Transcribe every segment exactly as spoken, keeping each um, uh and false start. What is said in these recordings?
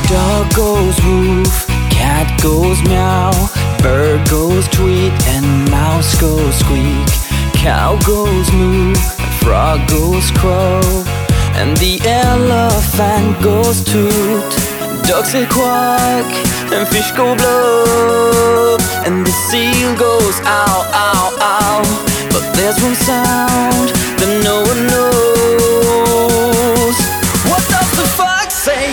Dog goes woof, cat goes meow, bird goes tweet, and mouse goes squeak. Cow goes moo, frog goes crow, and the elephant goes toot. Ducks say quack, and fish go blub, and the seal goes ow, ow, ow. But there's one sound that no one knows. What does the fox say?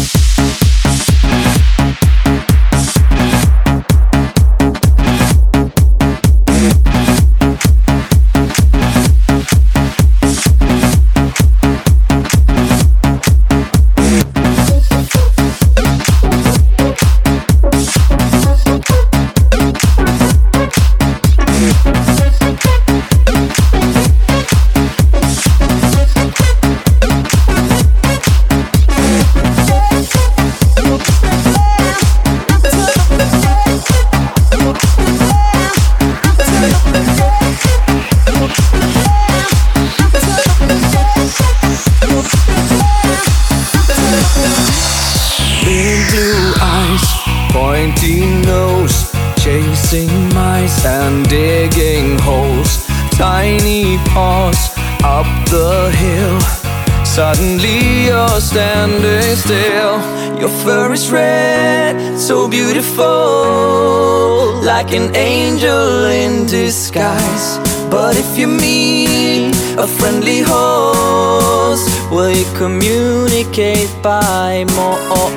Big blue eyes, pointy nose, chasing mice and digging holes. Tiny paws up the hill. Suddenly you're standing still. Your fur is red, so beautiful, like an angel in disguise. But if you meet a friendly horse, will you communicate by more, more,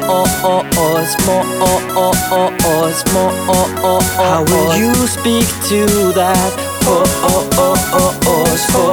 more? How will you speak to that horse?